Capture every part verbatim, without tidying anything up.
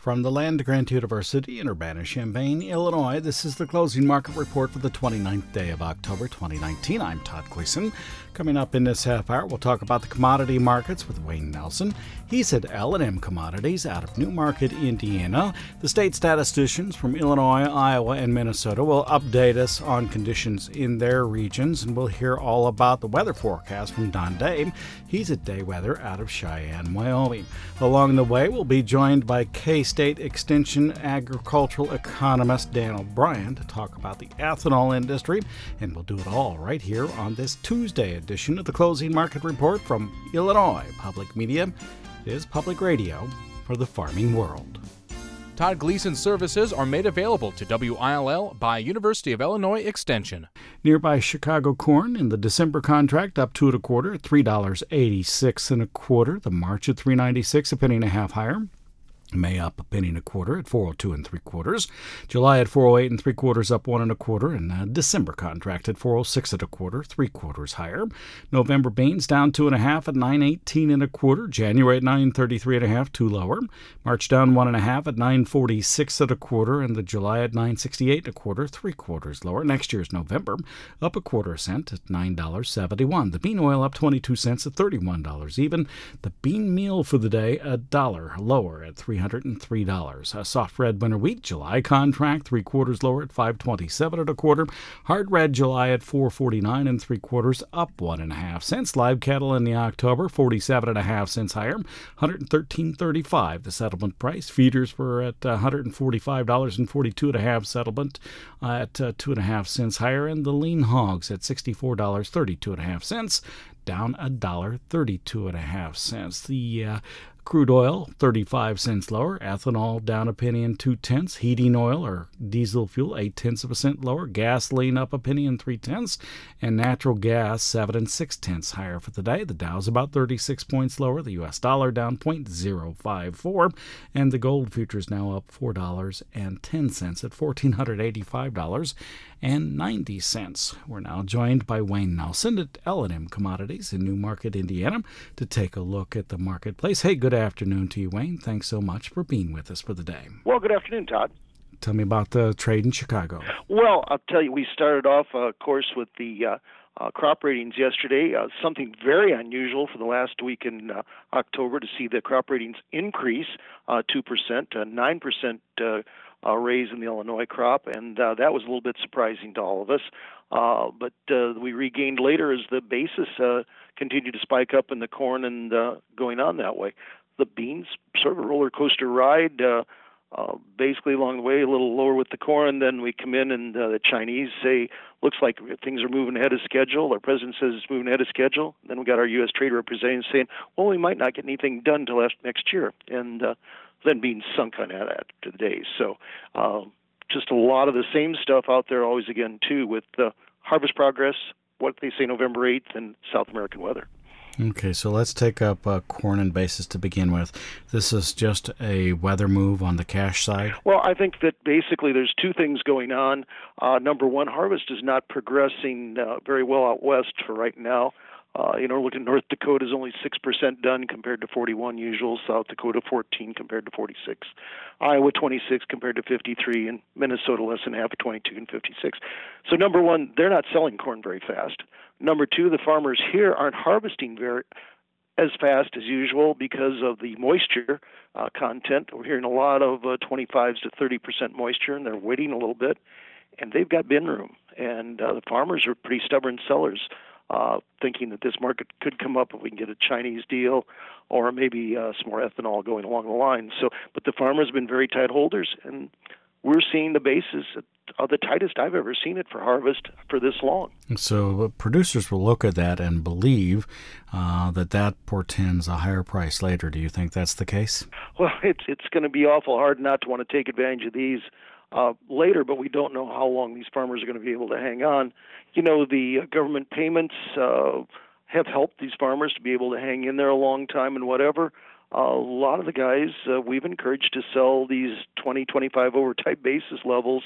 From the land grant university in Urbana-Champaign, Illinois, this is the closing market report for the twenty-ninth day of October twenty nineteen. I'm Todd Gleason. Coming up in this half hour, we'll talk about the commodity markets with Wayne Nelson. He's at L and M Commodities out of Newmarket, Indiana. The state statisticians from Illinois, Iowa, and Minnesota will update us on conditions in their regions, and we'll hear all about the weather forecast from Don Day. He's at Day Weather out of Cheyenne, Wyoming. Along the way, we'll be joined by K-State Extension agricultural economist Dan O'Brien to talk about the ethanol industry, and we'll do it all right here on this Tuesday edition of the Closing Market Report from Illinois Public Media. It is public radio for the farming world. Todd Gleason services are made available to W I L L by University of Illinois Extension. Nearby Chicago corn in the December contract up two and a quarter at three dollars eighty-six and a quarter. The March at three ninety-six, a penny and a half higher. May up a penny and a quarter at four oh two and three quarters. July at four oh eight and three quarters, up one and a quarter, and uh, December contract at four oh six and a quarter, three quarters higher. November beans down two and a half at nine eighteen and a quarter. January at nine thirty-three and a half, two lower. March down one and a half at nine forty-six and a quarter, and the July at nine sixty-eight and a quarter, three quarters lower. Next year's November up a quarter cent at nine dollars seventy-one. The bean oil up twenty-two cents at thirty-one dollars even. The bean meal for the day a dollar lower at three hundred three dollars. A soft red winter wheat July contract three quarters lower at five twenty-seven and a quarter. Hard red July at four forty-nine and three quarters, up one and a half cents. Live cattle in the October forty-seven and a half cents higher, one thirteen thirty-five. The settlement price. Feeders were at one forty-five dollars and forty-two and a half settlement uh, at uh, two and a half cents higher, and the lean hogs at sixty-four dollars thirty-two and a half cents, down a dollar thirty-two and a half cents. The uh, Crude oil, thirty-five cents lower. Ethanol down a penny and two tenths. Heating oil or diesel fuel, eight tenths of a cent lower. Gasoline up a penny and three tenths. And natural gas, seven and six tenths higher for the day. The Dow's about thirty-six points lower. The U S dollar down zero point zero five four. And the gold futures now up four dollars and ten cents at one thousand four hundred eighty-five dollars and ninety cents. We're now joined by Wayne Nelson at L and M Commodities in Newmarket, Indiana, to take a look at the marketplace. Hey, good afternoon to you, Wayne. Thanks so much for being with us for the day. Well, good afternoon, Todd. Tell me about the trade in Chicago. Well, I'll tell you, we started off, uh, of course, with the uh, uh, crop ratings yesterday. Uh, something very unusual for the last week in uh, October to see the crop ratings increase uh, two percent, uh, nine percent uh, uh, raise in the Illinois crop, and uh, that was a little bit surprising to all of us. Uh, but uh, we regained later as the basis uh, continued to spike up in the corn and uh, going on that way. The beans, sort of a roller coaster ride, uh, uh, basically along the way, a little lower with the corn. Then we come in and uh, the Chinese say, looks like things are moving ahead of schedule. Our president says it's moving ahead of schedule. Then we got our U S trade representatives saying, well, we might not get anything done until next year. And uh, then being sunk on that after the days. So uh, just a lot of the same stuff out there always again, too, with uh, harvest progress, what they say November eighth, and South American weather. Okay, so let's take up uh, corn and basis to begin with. This is just a weather move on the cash side? Well, I think that basically there's two things going on. Uh, number one, harvest is not progressing uh, very well out west for right now. Uh, you know, look at North Dakota is only six percent done compared to forty-one usual. South Dakota fourteen compared to forty-six. Iowa twenty-six compared to fifty-three. And Minnesota less than half of twenty-two and fifty-six. So number one, they're not selling corn very fast. Number two, the farmers here aren't harvesting very as fast as usual because of the moisture uh, content. We're hearing a lot of uh, twenty-five to thirty percent moisture, and they're waiting a little bit. And they've got bin room. And uh, the farmers are pretty stubborn sellers. Uh, thinking that this market could come up if we can get a Chinese deal or maybe uh, some more ethanol going along the line. So, but the farmers have been very tight holders, and we're seeing the basis at uh, the tightest I've ever seen it for harvest for this long. So uh, producers will look at that and believe uh, that that portends a higher price later. Do you think that's the case? Well, it's it's going to be awful hard not to want to take advantage of these uh, later, but we don't know how long these farmers are going to be able to hang on. You know, the uh, government payments uh, have helped these farmers to be able to hang in there a long time and whatever. Uh, a lot of the guys uh, we've encouraged to sell these twenty, twenty-five over type basis levels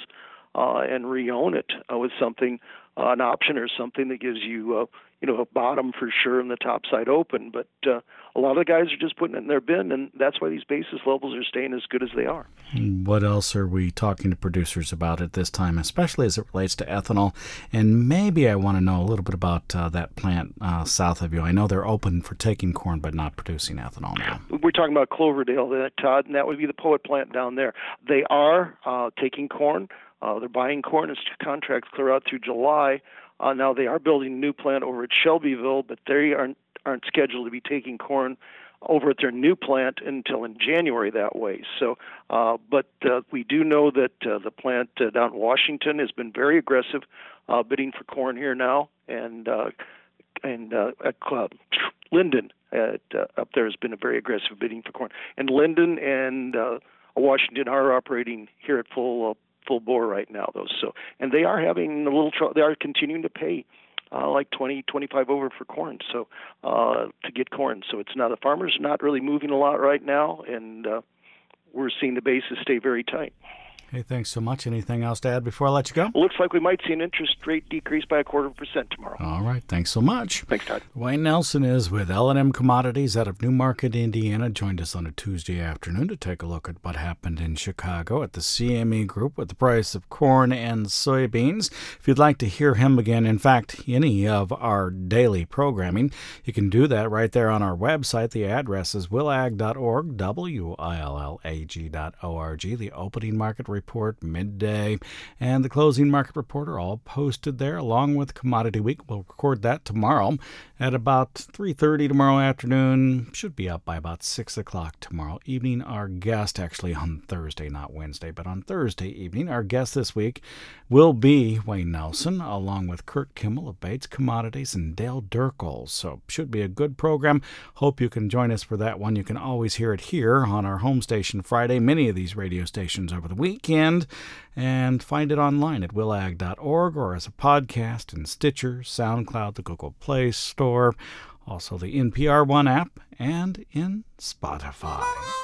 uh, and re-own it uh, with something, uh, an option or something that gives you, uh, you know, a bottom for sure and the top side open. But uh, a lot of the guys are just putting it in their bin, and that's why these basis levels are staying as good as they are. What else are we talking to producers about at this time, especially as it relates to ethanol? And maybe I want to know a little bit about uh, that plant uh, south of you. I know they're open for taking corn but not producing ethanol now. We're talking about Cloverdale, that, Todd, and that would be the Poet plant down there. They are uh, taking corn. Uh, they're buying corn as contracts clear out through July. Uh, now they are building a new plant over at Shelbyville, but they aren't, aren't scheduled to be taking corn over at their new plant until in January that way. So, uh, but uh, we do know that uh, the plant uh, down in Washington has been very aggressive, uh, bidding for corn here now, and uh, and uh, at uh, Linden at, uh, up there has been a very aggressive bidding for corn. And Linden and uh, Washington are operating here at full uh, full bore right now, though. So, and they are having a little trouble. They are continuing to pay uh, like twenty, twenty-five over for corn. So, uh, to get corn. So it's not, the farmers are not really moving a lot right now, and uh, we're seeing the basis stay very tight. Hey, thanks so much. Anything else to add before I let you go? Looks like we might see an interest rate decrease by a quarter of a percent tomorrow. All right. Thanks so much. Thanks, Todd. Wayne Nelson is with L and M Commodities out of Newmarket, Indiana. Joined us on a Tuesday afternoon to take a look at what happened in Chicago at the C M E Group with the price of corn and soybeans. If you'd like to hear him again, in fact, any of our daily programming, you can do that right there on our website. The address is willag dot org, W I L L A G dot O R G. The opening market report, midday, and the closing market report are all posted there, along with Commodity Week. We'll record that tomorrow at about three thirty tomorrow afternoon. Should be up by about six o'clock tomorrow evening. Our guest, actually on Thursday, not Wednesday, but on Thursday evening, our guest this week will be Wayne Nelson, along with Kurt Kimmel of Bates Commodities and Dale Durkle. So should be a good program. Hope you can join us for that one. You can always hear it here on our home station Friday, many of these radio stations over the weekend, and find it online at willag dot org or as a podcast in Stitcher, SoundCloud, the Google Play Store, also the N P R One app, and in Spotify.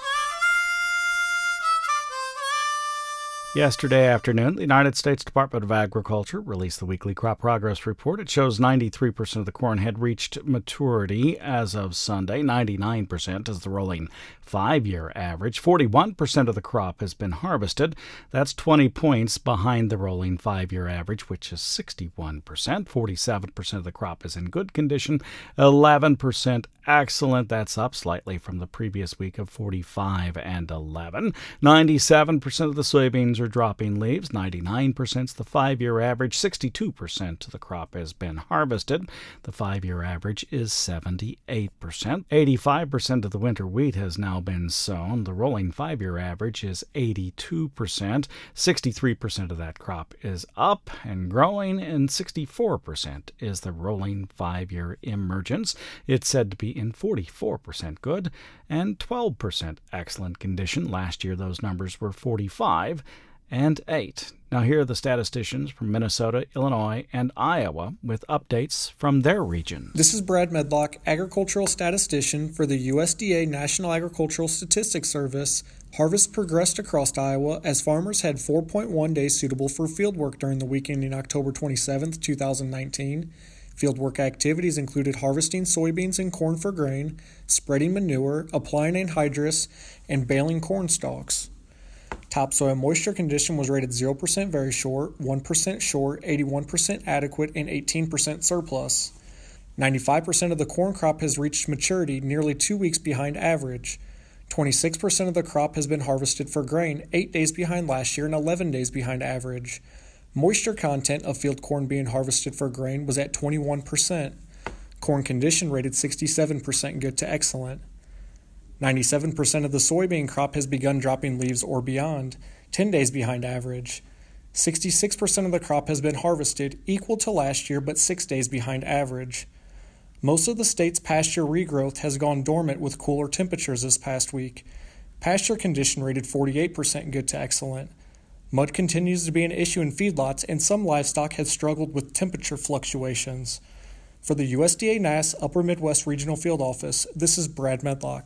Yesterday afternoon, the United States Department of Agriculture released the weekly crop progress report. It shows ninety-three percent of the corn had reached maturity as of Sunday. ninety-nine percent is the rolling five-year average. forty-one percent of the crop has been harvested. That's twenty points behind the rolling five-year average, which is sixty-one percent. forty-seven percent of the crop is in good condition. eleven percent excellent. That's up slightly from the previous week of forty-five and eleven. ninety-seven percent of the soybeans are dropping leaves. ninety-nine percent is the five-year average. sixty-two percent of the crop has been harvested. The five-year average is seventy-eight percent. eighty-five percent of the winter wheat has now been sown. The rolling five-year average is eighty-two percent. sixty-three percent of that crop is up and growing, and sixty-four percent is the rolling five-year emergence. It's said to be in forty-four percent good and twelve percent excellent condition. Last year, those numbers were forty-five and eight. Now, here are the statisticians from Minnesota, Illinois, and Iowa with updates from their regions. This is Brad Medlock, agricultural statistician for the U S D A National Agricultural Statistics Service. Harvest progressed across Iowa as farmers had four point one days suitable for fieldwork during the week ending October twenty-seventh, two thousand nineteen. Fieldwork activities included harvesting soybeans and corn for grain, spreading manure, applying anhydrous, and baling corn stalks. Topsoil moisture condition was rated zero percent very short, one percent short, eighty-one percent adequate, and eighteen percent surplus. ninety-five percent of the corn crop has reached maturity, nearly two weeks behind average. twenty-six percent of the crop has been harvested for grain, eight days behind last year and eleven days behind average. Moisture content of field corn being harvested for grain was at twenty-one percent. Corn condition rated sixty-seven percent good to excellent. ninety-seven percent of the soybean crop has begun dropping leaves or beyond, ten days behind average. sixty-six percent of the crop has been harvested, equal to last year but six days behind average. Most of the state's pasture regrowth has gone dormant with cooler temperatures this past week. Pasture condition rated forty-eight percent good to excellent. Mud continues to be an issue in feedlots, and some livestock has struggled with temperature fluctuations. For the U S D A N A S Upper Midwest Regional Field Office, this is Brad Medlock.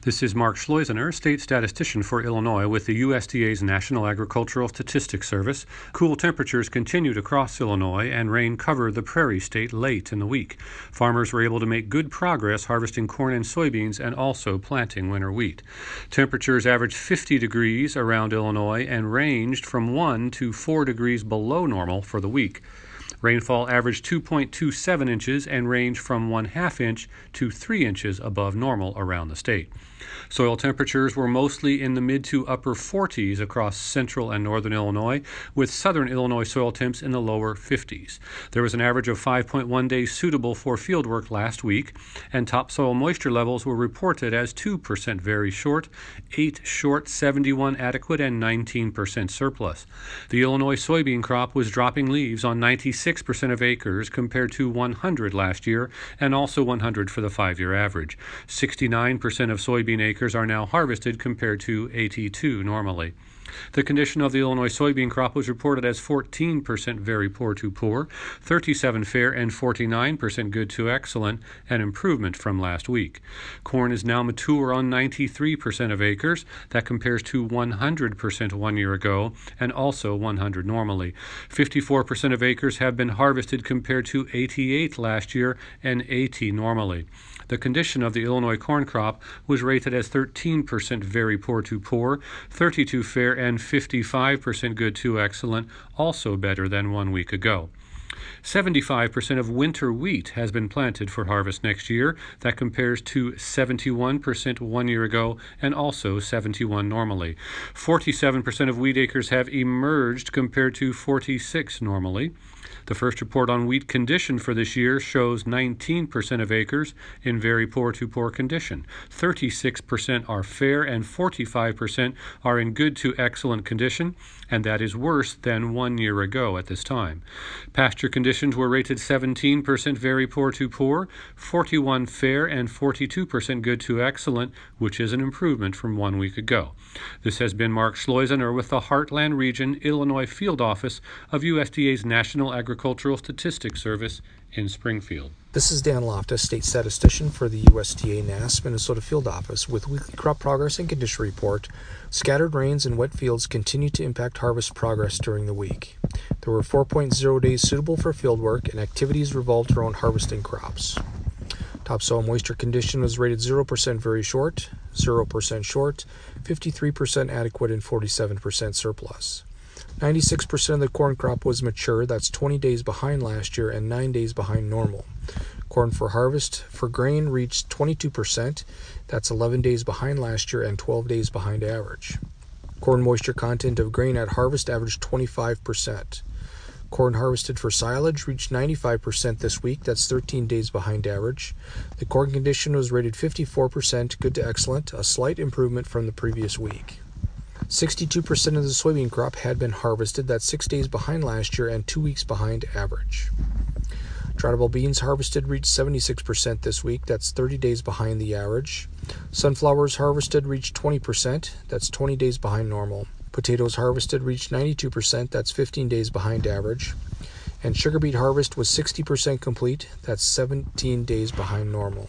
This is Mark Schleusener, state statistician for Illinois with the U S D A's National Agricultural Statistics Service. Cool temperatures continued across Illinois and rain covered the prairie state late in the week. Farmers were able to make good progress harvesting corn and soybeans and also planting winter wheat. Temperatures averaged fifty degrees around Illinois and ranged from one to four degrees below normal for the week. Rainfall averaged two point two seven inches and ranged from one half inch to three inches above normal around the state. Soil temperatures were mostly in the mid to upper forties across central and northern Illinois, with southern Illinois soil temps in the lower fifties. There was an average of five point one days suitable for fieldwork last week, and topsoil moisture levels were reported as two percent very short, eight short, seventy-one adequate, and nineteen percent surplus. The Illinois soybean crop was dropping leaves on ninety-six percent of acres compared to one hundred last year, and also one hundred for the five-year average. sixty-nine percent of soybean acres are now harvested compared to eighty-two normally. The condition of the Illinois soybean crop was reported as fourteen percent very poor to poor, thirty-seven fair, and forty-nine percent good to excellent, an improvement from last week. Corn is now mature on ninety-three percent of acres. That compares to one hundred percent one year ago and also one hundred normally. fifty-four percent of acres have been harvested compared to eighty-eight last year and eighty normally. The condition of the Illinois corn crop was rated as thirteen percent very poor to poor, thirty-two fair, and fifty-five percent good to excellent, also better than one week ago. seventy-five percent of winter wheat has been planted for harvest next year. That compares to seventy-one percent one year ago and also seventy-one normally. forty-seven percent of wheat acres have emerged compared to forty-six normally. The first report on wheat condition for this year shows nineteen percent of acres in very poor to poor condition. thirty-six percent are fair and forty-five percent are in good to excellent condition, and that is worse than one year ago at this time. Pasture conditions were rated seventeen percent very poor to poor, forty-one fair, and forty-two percent good to excellent, which is an improvement from one week ago. This has been Mark Schleusener with the Heartland Region Illinois Field Office of U S D A's National Agricultural Statistics Service in Springfield. This is Dan Loftus, state statistician for the U S D A N A S Minnesota Field Office with weekly crop progress and condition report. Scattered rains and wet fields continue to impact harvest progress during the week. There were four point zero days suitable for field work, and activities revolved around harvesting crops. Topsoil moisture condition was rated zero percent very short, zero percent short, fifty-three percent adequate, and forty-seven percent surplus. ninety-six percent of the corn crop was mature. That's twenty days behind last year and nine days behind normal. Corn for harvest for grain reached twenty-two percent. That's eleven days behind last year and twelve days behind average. Corn moisture content of grain at harvest averaged twenty-five percent. Corn harvested for silage reached ninety-five percent this week. That's thirteen days behind average. The corn condition was rated fifty-four percent good to excellent, a slight improvement from the previous week. sixty-two percent of the soybean crop had been harvested. That's six days behind last year and two weeks behind average. Troutable beans harvested reached seventy-six percent this week. That's thirty days behind the average. Sunflowers harvested reached twenty percent. That's twenty days behind normal. Potatoes harvested reached ninety-two percent. That's fifteen days behind average. And sugar beet harvest was sixty percent complete. That's seventeen days behind normal.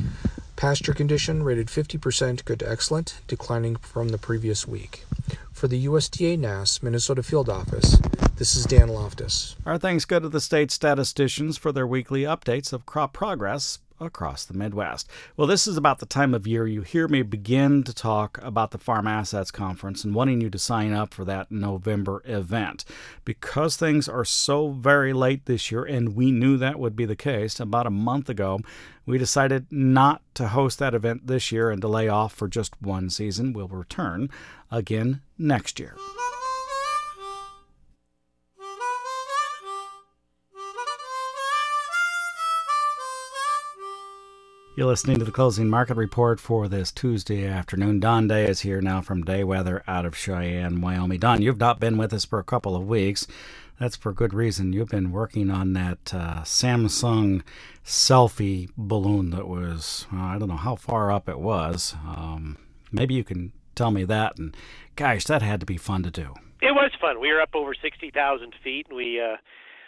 Pasture condition rated fifty percent good to excellent, declining from the previous week. For the U S D A N A S Minnesota Field Office, this is Dan Loftus. Our thanks go to the state statisticians for their weekly updates of crop progress across the Midwest. Well, this is about the time of year you hear me begin to talk about the Farm Assets Conference and wanting you to sign up for that November event. Because things are so very late this year, and we knew that would be the case about a month ago, we decided not to host that event this year and to lay off for just one season. We'll return again next year. You're listening to the Closing Market Report for this Tuesday afternoon. Don Day is here now from Day Weather out of Cheyenne, Wyoming. Don, you've not been with us for a couple of weeks. That's for good reason. You've been working on that uh, Samsung selfie balloon that was, uh, I don't know how far up it was. Um, maybe you can tell me that. And gosh, that had to be fun to do. It was fun. We were up over sixty thousand feet, and we uh,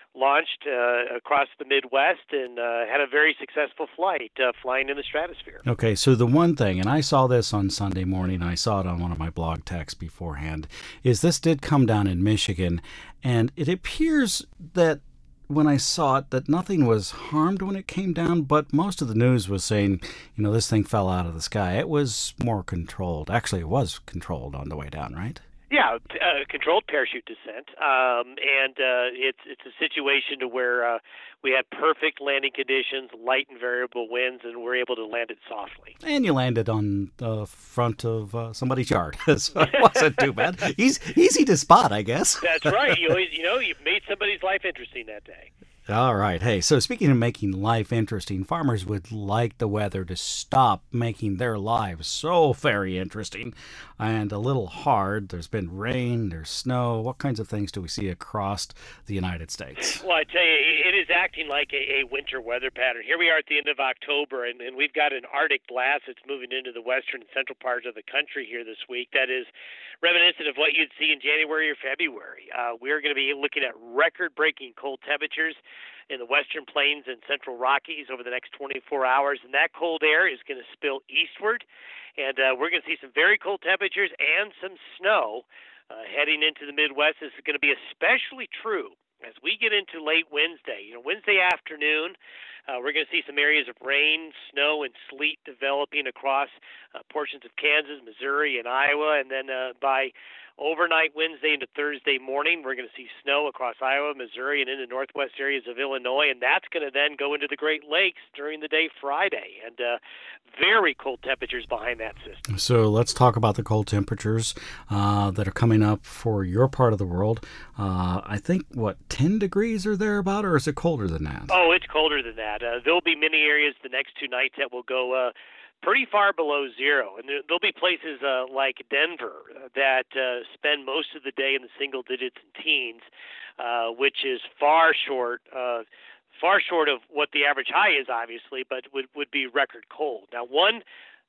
launched uh, across the Midwest and uh, had a very successful flight uh, flying in the stratosphere. Okay, so the one thing, and I saw this on Sunday morning, I saw it on one of my blog texts beforehand, is this did come down in Michigan, and it appears that when I saw it that nothing was harmed when it came down, but most of the news was saying, you know, this thing fell out of the sky. It was more controlled. Actually, it was controlled on the way down, right? Yeah, uh, controlled parachute descent, um, and uh, it's it's a situation to where uh, we had perfect landing conditions, light and variable winds, and we're able to land it softly. And you landed on the front of uh, somebody's yard, so it wasn't too bad. Easy, easy to spot, I guess. That's right. You always, you know, you've made somebody's life interesting that day. All right. Hey, so speaking of making life interesting, farmers would like the weather to stop making their lives so very interesting and a little hard. There's been rain, there's snow. What kinds of things do we see across the United States? Well, I tell you, it is acting like a, a winter weather pattern. Here we are at the end of October, and, and we've got an Arctic blast that's moving into the western and central parts of the country here this week that is reminiscent of what you'd see in January or February. Uh, we're going to be looking at record-breaking cold temperatures in the western plains and central Rockies over the next twenty-four hours, and that cold air is going to spill eastward, and uh, we're going to see some very cold temperatures and some snow uh, heading into the Midwest. This is going to be especially true as we get into late Wednesday. You know, Wednesday afternoon, uh, we're going to see some areas of rain, snow, and sleet developing across uh, portions of Kansas, Missouri, and Iowa, and then uh, by overnight Wednesday into Thursday morning, we're going to see snow across Iowa, Missouri, and into northwest areas of Illinois, and that's going to then go into the Great Lakes during the day Friday, and uh, very cold temperatures behind that system. So let's talk about the cold temperatures uh, that are coming up for your part of the world. Uh, I think, what, ten degrees or thereabout, or is it colder than that? Oh, it's colder than that. Uh, there'll be many areas the next two nights that will go uh, pretty far below zero. And there, there'll be places uh, like Denver that uh, spend most of the day in the single digits and teens, uh, which is far short, uh, far short of what the average high is, obviously, but would, would be record cold. Now, one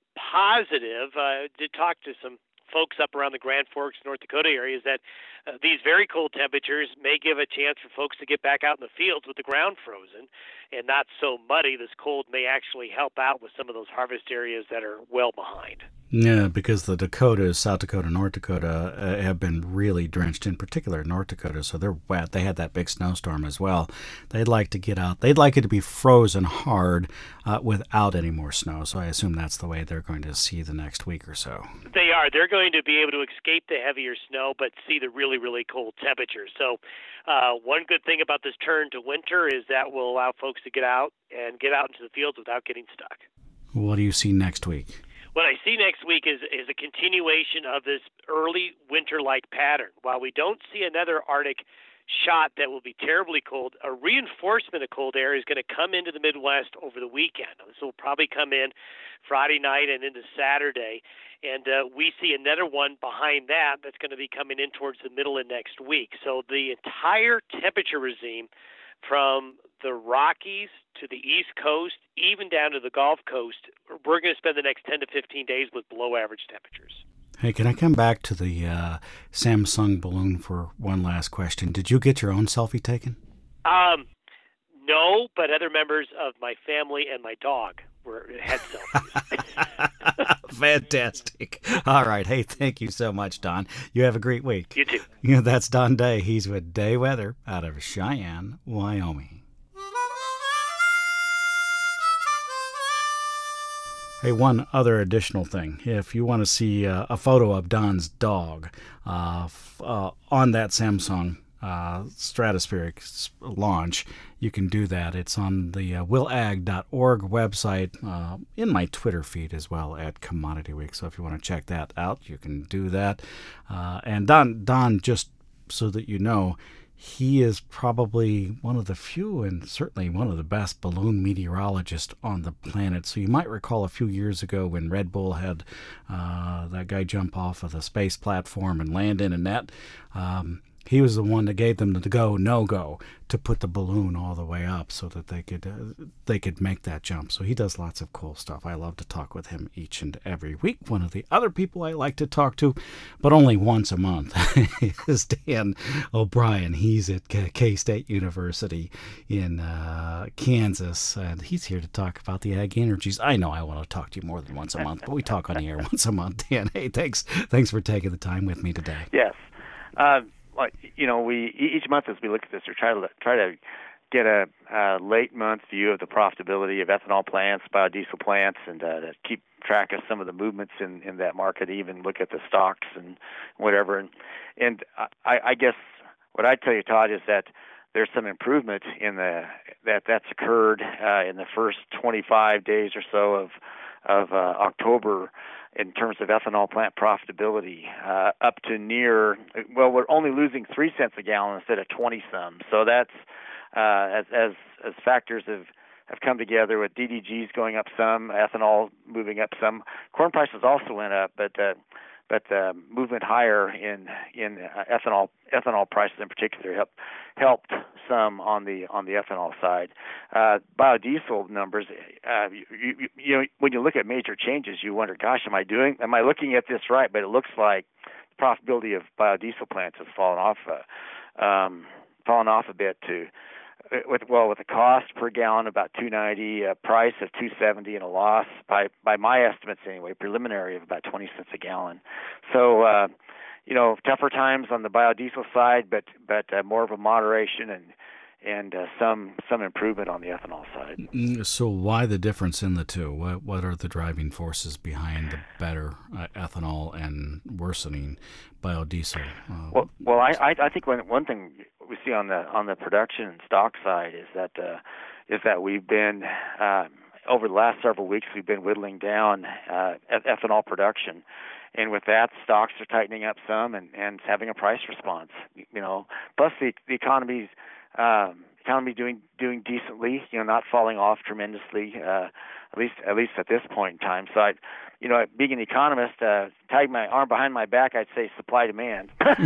positive, uh, did talk to some folks up around the Grand Forks, North Dakota area, is that uh, these very cold temperatures may give a chance for folks to get back out in the fields with the ground frozen and not so muddy. This cold may actually help out with some of those harvest areas that are well behind. Yeah, because the Dakotas, South Dakota, North Dakota, uh, have been really drenched, in particular North Dakota, so they're wet. They had that big snowstorm as well. They'd like to get out. They'd like it to be frozen hard uh, without any more snow, so I assume that's the way they're going to see the next week or so. They are. They're going to be able to escape the heavier snow, but see the really, really cold temperatures. So uh, one good thing about this turn to winter is that will allow folks to get out and get out into the fields without getting stuck. What do you see next week? What I see next week is is a continuation of this early winter-like pattern. While we don't see another Arctic shot that will be terribly cold, a reinforcement of cold air is going to come into the Midwest over the weekend. This will probably come in Friday night and into Saturday, and uh, we see another one behind that that's going to be coming in towards the middle of next week. So the entire temperature regime from the Rockies to the East Coast, even down to the Gulf Coast, we're going to spend the next ten to fifteen days with below average temperatures. Hey, can I come back to the uh, Samsung balloon for one last question? Did you get your own selfie taken? Um, no, but other members of my family and my dog were had selfies. Fantastic. All right. Hey, thank you so much, Don. You have a great week. You too. You know, that's Don Day. He's with Day Weather out of Cheyenne, Wyoming. Hey, one other additional thing. If you want to see uh, a photo of Don's dog uh, f- uh, on that Samsung uh, stratospheric launch, you can do that. It's on the uh, will ag dot org website, uh, in my Twitter feed as well at Commodity Week. So if you want to check that out, you can do that. Uh, and Don, Don, just so that you know, he is probably one of the few and certainly one of the best balloon meteorologists on the planet. So you might recall a few years ago when Red Bull had uh, that guy jump off of the space platform and land in a net. Um, He was the one that gave them the go, no-go to put the balloon all the way up so that they could uh, they could make that jump. So he does lots of cool stuff. I love to talk with him each and every week. One of the other people I like to talk to, but only once a month, is Dan O'Brien. He's at K-State University in uh, Kansas, and he's here to talk about the Ag Energies. I know I want to talk to you more than once a month, but we talk on the air once a month. Dan, hey, thanks, thanks for taking the time with me today. Yes. Uh, Like, you know, we each month as we look at this, we try to try to get a, a late month view of the profitability of ethanol plants, biodiesel plants, and uh, to keep track of some of the movements in, in that market. Even look at the stocks and whatever. And and I, I guess what I'd tell you, Todd, is that there's some improvement in the that that's occurred uh, in the first twenty-five days or so of of uh, October. In terms of ethanol plant profitability, uh, up to near, well, we're only losing three cents a gallon instead of twenty some. So that's uh, as as as factors have, have come together with D D Gs going up some, ethanol moving up some. Corn prices also went up, but uh, but uh, movement higher in in uh, ethanol ethanol prices in particular helped helped some on the on the ethanol side. Uh, biodiesel numbers, uh, you, you, you know, when you look at major changes, you wonder, gosh, am I doing? Am I looking at this right? But it looks like the profitability of biodiesel plants has fallen off, uh, um, fallen off a bit to. With well, with a cost per gallon about two ninety, a price of two seventy, and a loss by by my estimates anyway, preliminary of about twenty cents a gallon. So, uh, you know, tougher times on the biodiesel side, but but uh, more of a moderation and and uh, some some improvement on the ethanol side. So, why the difference in the two? What what are the driving forces behind the better uh, ethanol and worsening biodiesel? Uh, well, well, I I, I think one one thing we see on the on the production and stock side is that uh, is that we've been uh, over the last several weeks we've been whittling down uh, ethanol production, and with that stocks are tightening up some and, and having a price response. You know, plus the the economy's um, economy doing doing decently. You know, not falling off tremendously. Uh, at least at least at this point in time. So I, you know, being an economist, uh, tying my arm behind my back, I'd say supply demand,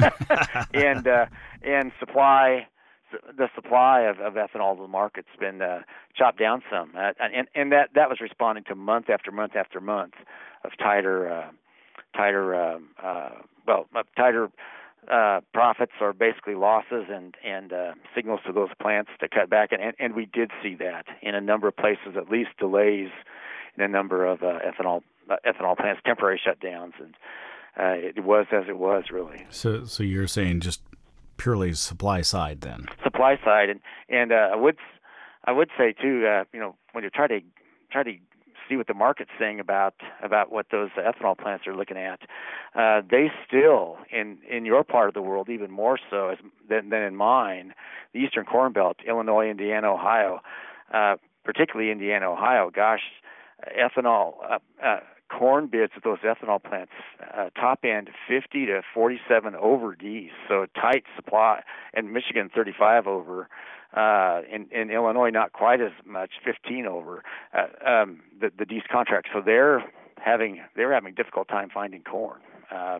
and uh, and supply, the supply of, of ethanol to the market's been uh, chopped down some, uh, and and that that was responding to month after month after month of tighter, uh, tighter, uh, uh, well, tighter uh, profits or basically losses, and and uh, signals to those plants to cut back, and, and and we did see that in a number of places, at least delays in a number of uh, ethanol. Uh, ethanol plants, temporary shutdowns, and uh, it was as it was really. So, so you're saying just purely supply side then? Supply side, and and uh, I would I would say too, uh, you know, when you try to try to see what the market's saying about about what those ethanol plants are looking at, uh, they still in in your part of the world even more so as, than than in mine, the Eastern Corn Belt, Illinois, Indiana, Ohio, uh, particularly Indiana, Ohio. Gosh, ethanol. Uh, uh, corn bids at those ethanol plants, uh, top end fifty to forty-seven over D's, so tight supply. And Michigan thirty-five over. Uh, in, in Illinois, not quite as much, fifteen over uh, um, the the D's contract. So they're having they're having a difficult time finding corn, uh,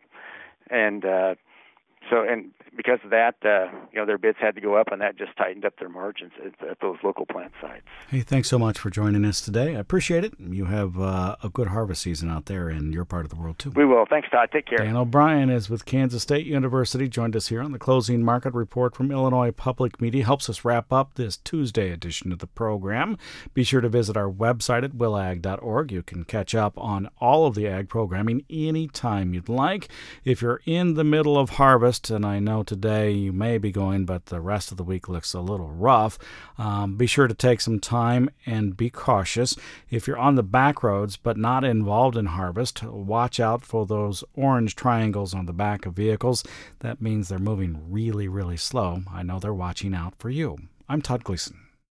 and uh, so and because of that, uh, you know, their bids had to go up, and that just tightened up their margins at, at those local plant sites. Hey, thanks so much for joining us today. I appreciate it. You have uh, a good harvest season out there in your part of the world, too. We will. Thanks, Todd. Take care. Dan O'Brien is with Kansas State University, joined us here on the Closing Market Report from Illinois Public Media. Helps us wrap up this Tuesday edition of the program. Be sure to visit our website at will ag dot org. You can catch up on all of the ag programming anytime you'd like. If you're in the middle of harvest, and I know today you may be going, but the rest of the week looks a little rough, um, be sure to take some time and be cautious. If you're on the back roads but not involved in harvest, watch out for those orange triangles on the back of vehicles. That means they're moving really, really slow. I know they're watching out for you. I'm Todd Gleason.